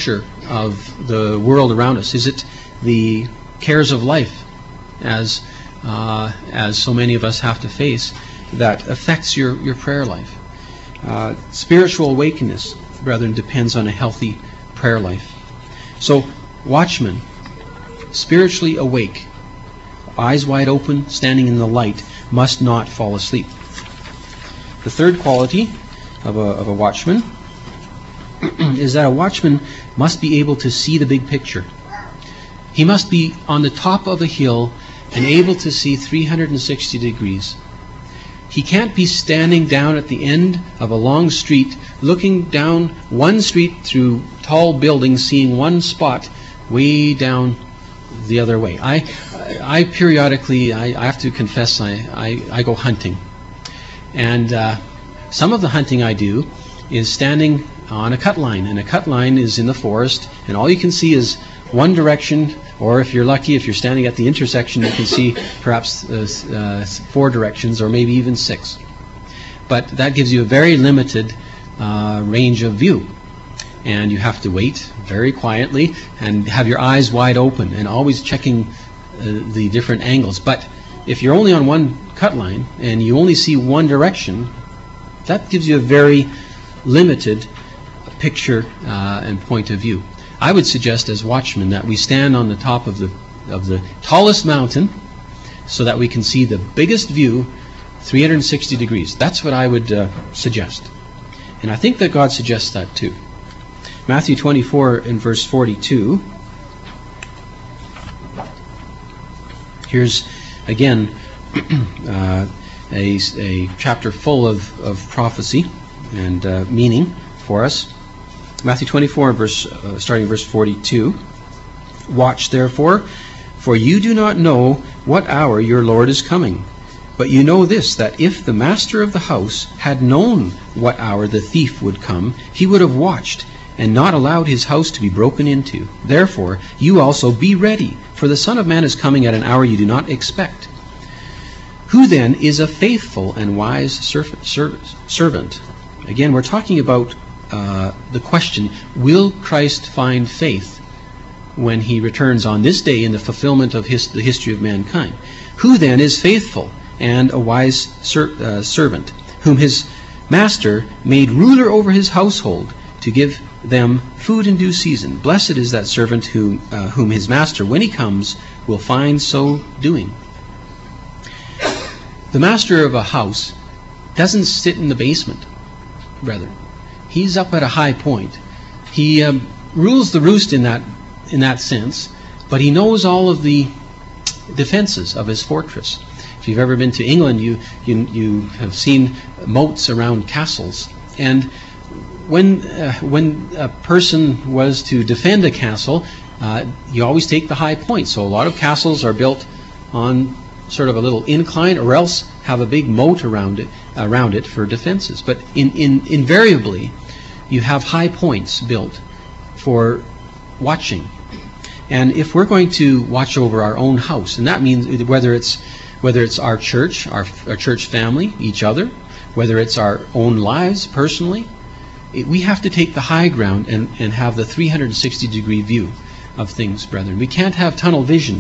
of the world around us? Is it the cares of life, as uh, as so many of us have to face, that affects your, your prayer life? Uh, spiritual awakeness, brethren, depends on a healthy prayer life. So, watchmen, spiritually awake, eyes wide open, standing in the light, must not fall asleep. The third quality of a, of a watchman is that a watchman must be able to see the big picture. He must be on the top of a hill and able to see three hundred sixty degrees. He can't be standing down at the end of a long street, looking down one street through tall buildings, seeing one spot way down the other way. I, I periodically, I, I have to confess, I, I, I go hunting. And uh, some of the hunting I do is standing on a cut line, and a cut line is in the forest, and all you can see is one direction, or if you're lucky, if you're standing at the intersection, you can see perhaps uh, uh, four directions, or maybe even six. But that gives you a very limited uh, range of view, and you have to wait very quietly and have your eyes wide open and always checking uh, the different angles. But if you're only on one cut line and you only see one direction, that gives you a very limited picture uh, and point of view. I would suggest as watchmen that we stand on the top of the of the tallest mountain so that we can see the biggest view, three hundred sixty degrees. That's what I would uh, suggest. And I think that God suggests that too. Matthew twenty-four and verse forty-two. Here's again uh, a, a chapter full of, of prophecy and uh, meaning for us. Matthew twenty-four, verse, uh, starting verse forty-two. Watch therefore, for you do not know what hour your Lord is coming. But you know this, that if the master of the house had known what hour the thief would come, he would have watched and not allowed his house to be broken into. Therefore, you also be ready, for the Son of Man is coming at an hour you do not expect. Who then is a faithful and wise servant? Again, we're talking about uh, the question, will Christ find faith when he returns on this day in the fulfillment of his, the history of mankind? Who then is faithful and a wise ser uh, servant, whom his master made ruler over his household, to give them food in due season? Blessed is that servant who, uh, whom his master, when he comes, will find so doing. The master of a house doesn't sit in the basement, rather. He's up at a high point. He um, rules the roost in that, in that sense, but he knows all of the defenses of his fortress. If you've ever been to England, you, you, you have seen moats around castles. And when, uh, when a person was to defend a castle, uh, you always take the high point. So a lot of castles are built on sort of a little incline, or else have a big moat around it, around it for defenses. But in, in, invariably, you have high points built for watching. And if we're going to watch over our own house, and that means whether it's whether it's our church, our, our church family, each other, whether it's our own lives personally, it, we have to take the high ground and, and have the three hundred sixty degree view of things, brethren. We can't have tunnel vision.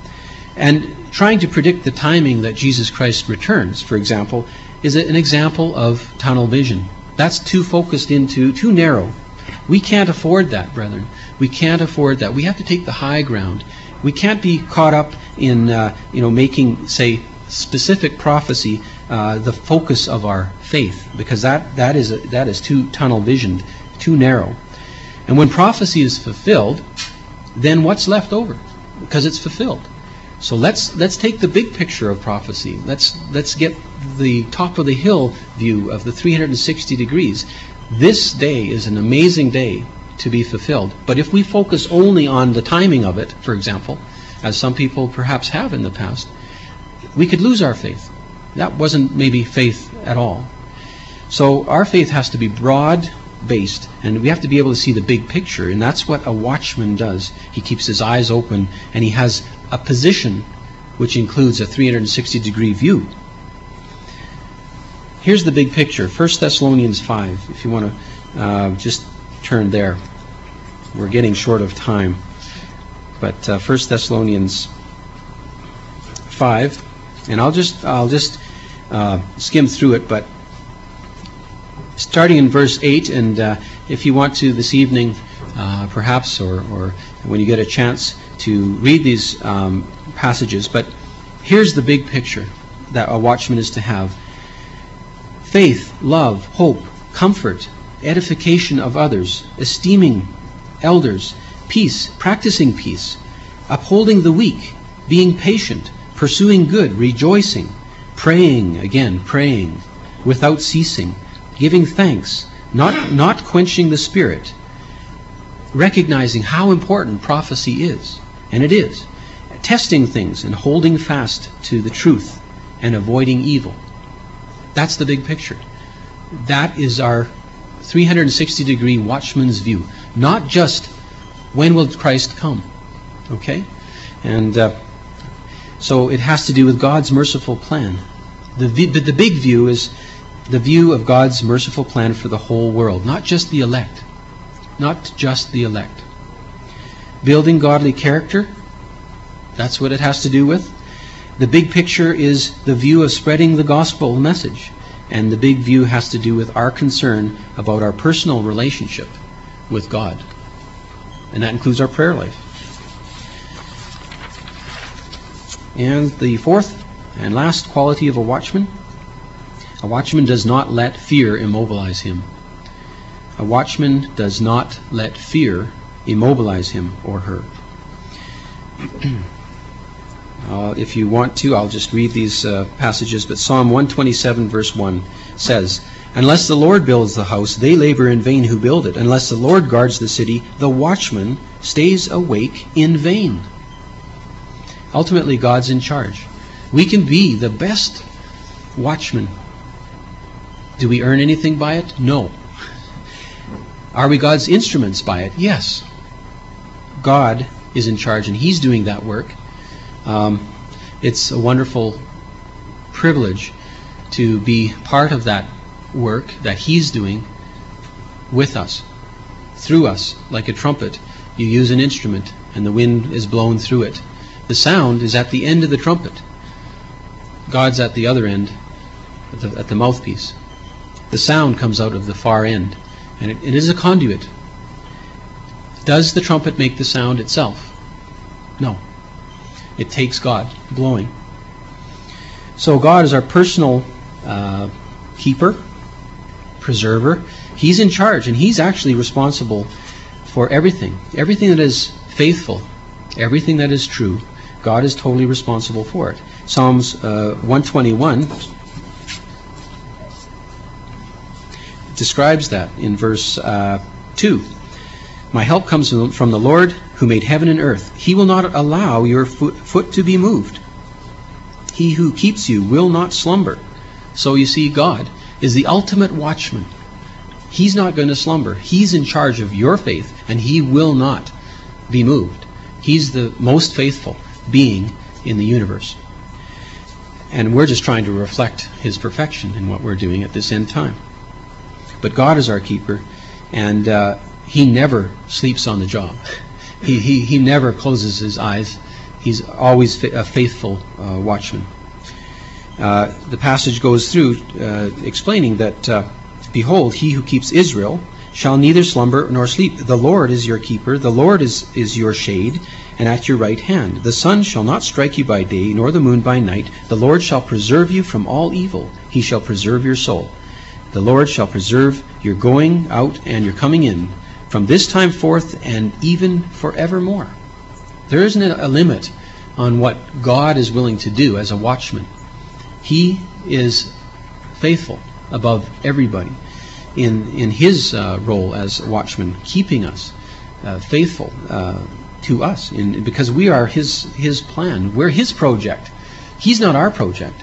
And trying to predict the timing that Jesus Christ returns, for example, is an example of tunnel vision. That's too focused into, too narrow. We can't afford that, brethren. We can't afford that. We have to take the high ground. We can't be caught up in, uh, you know, making, say, specific prophecy uh, the focus of our faith, because that that is a, that is too tunnel visioned, too narrow. And when prophecy is fulfilled, then what's left over? Because it's fulfilled. So let's let's take the big picture of prophecy. Let's let's get the top of the hill view of the three hundred sixty degrees. This day is an amazing day to be fulfilled. But if we focus only on the timing of it, for example, as some people perhaps have in the past, we could lose our faith. That wasn't maybe faith at all. So our faith has to be broad-based, and we have to be able to see the big picture, and that's what a watchman does. He keeps his eyes open, and he has a position which includes a three hundred sixty degree view. Here's the big picture, First Thessalonians five, if you want to uh, just turn there. we're getting short of time. But uh, First Thessalonians five, and I'll just I'll just uh, skim through it. But starting in verse eight, and uh, if you want to this evening, uh, perhaps, or, or when you get a chance to read these um, passages. But here's the big picture that a watchman is to have: faith, love, hope, comfort, edification of others, esteeming elders, peace, practicing peace, upholding the weak, being patient, pursuing good, rejoicing, praying, again, praying, without ceasing, giving thanks, not, not quenching the spirit, recognizing how important prophecy is, and it is, testing things and holding fast to the truth and avoiding evil. That's the big picture. That is our three hundred sixty degree watchman's view. Not just when will Christ come, okay? And uh, so it has to do with God's merciful plan. The, but the big view is the view of God's merciful plan for the whole world, not just the elect. Not just the elect. Building godly character, that's what it has to do with. The big picture is the view of spreading the gospel message. And the big view has to do with our concern about our personal relationship with God. And that includes our prayer life. And the fourth and last quality of a watchman: a watchman does not let fear immobilize him. A watchman does not let fear immobilize him or her. Uh, if you want to, I'll just read these uh, passages. But Psalm one twenty-seven verse one says, "Unless the Lord builds the house, they labor in vain who build it. Unless the Lord guards the city, the watchman stays awake in vain." Ultimately, God's in charge. We can be the best watchmen. Do we earn anything by it? No. Are we God's instruments by it? Yes. God is in charge, and He's doing that work. Um, it's a wonderful privilege to be part of that work that He's doing with us, through us, like a trumpet. You use an instrument and the wind is blown through it. The sound is at the end of the trumpet. God's at the other end, at the, at the mouthpiece. The sound comes out of the far end, and it, it is a conduit. Does the trumpet make the sound itself? No. It takes God blowing. So God is our personal uh, keeper, preserver. He's in charge, and He's actually responsible for everything. Everything that is faithful, everything that is true, God is totally responsible for it. Psalms uh, one twenty-one describes that in verse uh, two. "My help comes from the Lord who made heaven and earth. He will not allow your foot, foot to be moved. He who keeps you will not slumber." So you see, God is the ultimate watchman. He's not going to slumber. He's in charge of your faith, and He will not be moved. He's the most faithful being in the universe. And we're just trying to reflect His perfection in what we're doing at this end time. But God is our keeper, and uh, He never sleeps on the job. He, he, he never closes His eyes. He's always fa- a faithful uh, watchman. Uh, the passage goes through uh, explaining that, uh, "Behold, He who keeps Israel shall neither slumber nor sleep. The Lord is your keeper. The Lord is, is your shade, and at your right hand. The sun shall not strike you by day, nor the moon by night. The Lord shall preserve you from all evil. He shall preserve your soul. The Lord shall preserve your going out and your coming in, from this time forth and even forevermore." There isn't a limit on what God is willing to do as a watchman. He is faithful above everybody in, in His uh, role as a watchman, keeping us uh, faithful uh, to us, in, because we are His, His plan. We're His project. He's not our project.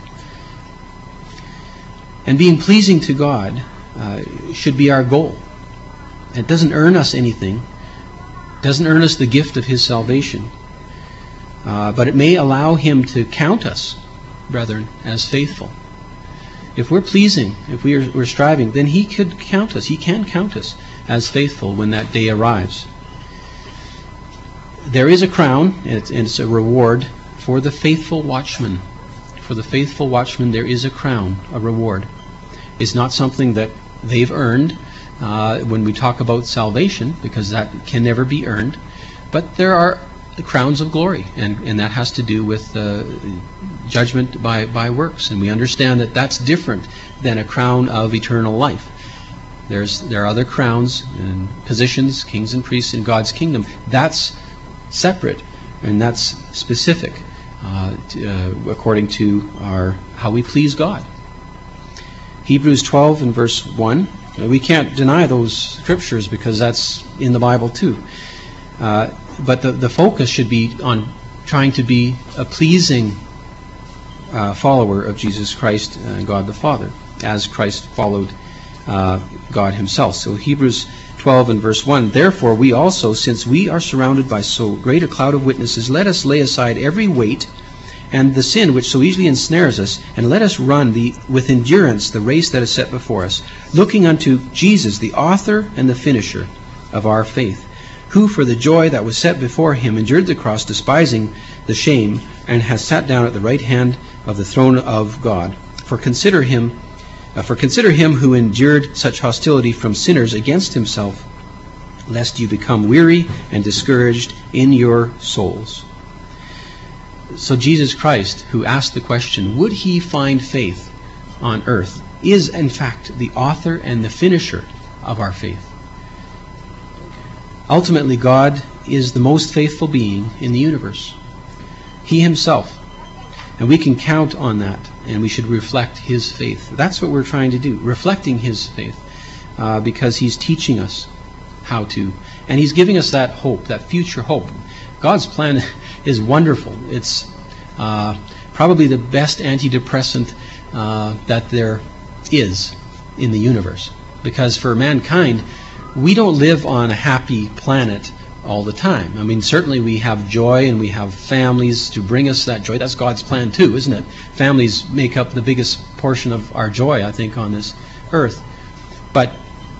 And being pleasing to God uh, should be our goal. It doesn't earn us anything, doesn't earn us the gift of His salvation, uh, but it may allow Him to count us, brethren, as faithful. If we're pleasing, if we are, we're striving, then He could count us. He can count us as faithful when that day arrives. there is a crown, and it's, and it's a reward for the faithful watchman. For the faithful watchman, there is a crown, a reward. It's not something that they've earned uh, when we talk about salvation, because that can never be earned. But there are crowns of glory, and, and that has to do with uh, judgment by, by works. And we understand that that's different than a crown of eternal life. There's, there are other crowns and positions, kings and priests in God's kingdom. That's separate, and that's specific uh, to, uh, according to our how we please God. Hebrews twelve and verse one. We can't deny those scriptures because that's in the Bible too. Uh, but the, the focus should be on trying to be a pleasing uh, follower of Jesus Christ and God the Father, as Christ followed uh, God himself. So Hebrews twelve and verse one, therefore we also, since we are surrounded by so great a cloud of witnesses, let us lay aside every weight and the sin which so easily ensnares us, and let us run the, with endurance the race that is set before us, looking unto Jesus, the author and the finisher of our faith, who for the joy that was set before him endured the cross, despising the shame, and has sat down at the right hand of the throne of God. For consider him, uh, for consider him who endured such hostility from sinners against himself, lest you become weary and discouraged in your souls. So Jesus Christ, who asked the question, would he find faith on earth, is in fact the author and the finisher of our faith. Ultimately, God is the most faithful being in the universe. He himself. And we can count on that, and we should reflect his faith. That's what we're trying to do, reflecting his faith, uh, because he's teaching us how to. And he's giving us that hope, that future hope. God's plan is wonderful. It's uh, probably the best antidepressant uh, that there is in the universe. Because for mankind, we don't live on a happy planet all the time. I mean, certainly we have joy and we have families to bring us that joy. That's God's plan too, isn't it? Families make up the biggest portion of our joy, I think, on this earth. But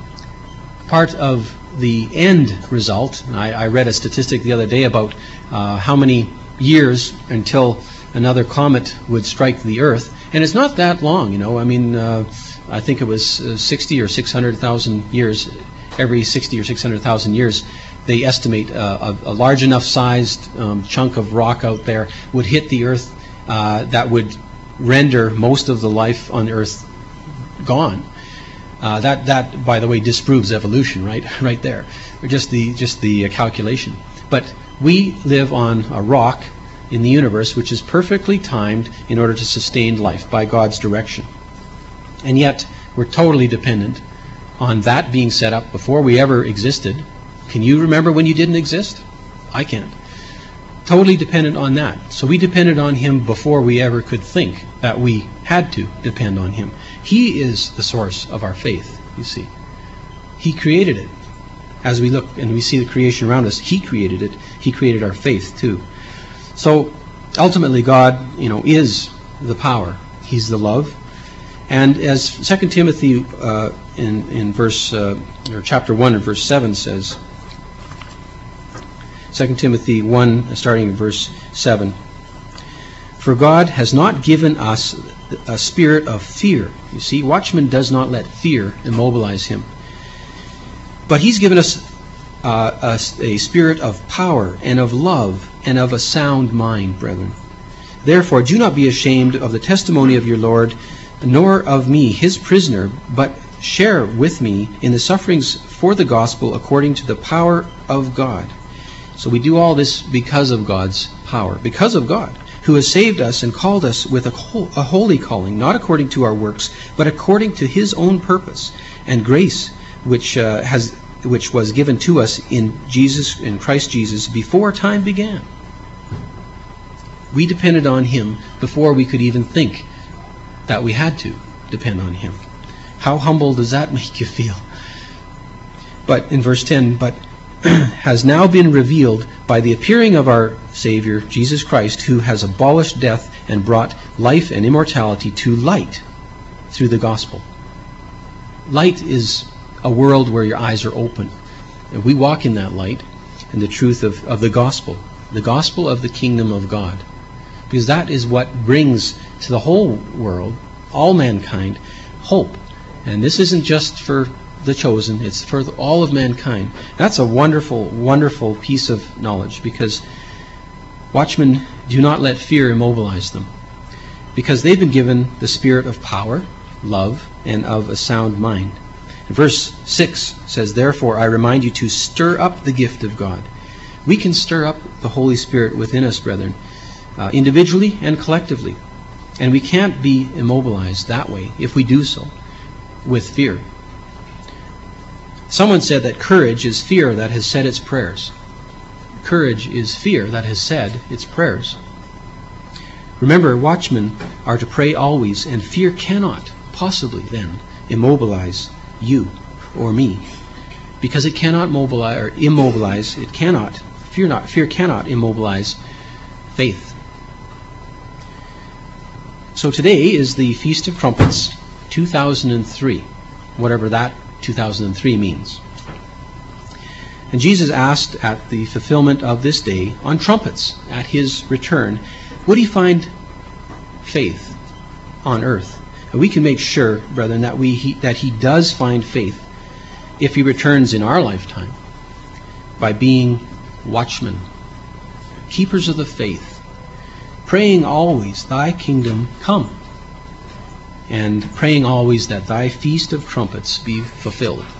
part of the end result, I, I read a statistic the other day about uh, how many years until another comet would strike the Earth, and it's not that long, you know. I mean, uh, I think it was uh, sixty or six hundred thousand years. Every sixty or six hundred thousand years, they estimate uh, a, a large enough sized um, chunk of rock out there would hit the Earth uh, that would render most of the life on Earth gone. Uh, that, that, by the way, disproves evolution, right? Right there, or just the just the uh, calculation. But we live on a rock in the universe which is perfectly timed in order to sustain life by God's direction, and yet we're totally dependent on that being set up before we ever existed. Can you remember when you didn't exist? I can't. Totally dependent on that. So we depended on him before we ever could think that we had to depend on him. He is the source of our faith, you see. He created it. As we look and we see the creation around us, he created it. He created our faith too. So ultimately God, you know, is the power. He's the love. And as Second Timothy uh, in, in verse, uh, or chapter one and verse seven says, Second Timothy one, starting in verse seven, for God has not given us a spirit of fear. You see, watchman does not let fear immobilize him. But he's given us uh, a, a spirit of power and of love and of a sound mind, brethren. Therefore, do not be ashamed of the testimony of your Lord, nor of me, his prisoner, but share with me in the sufferings for the gospel according to the power of God. So we do all this because of God's power, because of God, who has saved us and called us with a, ho- a holy calling, not according to our works, but according to his own purpose and grace, which uh, has which was given to us in Jesus, in Christ Jesus, before time began. We depended on him before we could even think that we had to depend on him. How humble does that make you feel? But in verse ten, but has now been revealed by the appearing of our Savior, Jesus Christ, who has abolished death and brought life and immortality to light through the gospel. Light is a world where your eyes are open. And we walk in that light. and the truth of, of the gospel, the gospel of the kingdom of God. Because that is what brings to the whole world, all mankind, hope. And this isn't just for the chosen, it's for all of mankind. That's a wonderful, wonderful piece of knowledge, because watchmen do not let fear immobilize them, because they've been given the spirit of power, love, and of a sound mind. And verse six says, "Therefore I remind you to stir up the gift of God." We can stir up the Holy Spirit within us, brethren, uh, individually and collectively. And we can't be immobilized that way if we do so with fear. Someone said that courage is fear that has said its prayers. Courage is fear that has said its prayers. Remember, watchmen are to pray always, and fear cannot possibly then immobilize you or me, because it cannot mobilize or immobilize. It cannot fear not fear cannot immobilize faith. So today is the Feast of Trumpets, two thousand three, whatever that two thousand three means. And Jesus asked at the fulfillment of this day on trumpets at his return, would he find faith on earth? And we can make sure, brethren, that we he, that he does find faith if he returns in our lifetime by being watchmen, keepers of the faith, praying always, "Thy kingdom come," and praying always that thy feast of trumpets be fulfilled.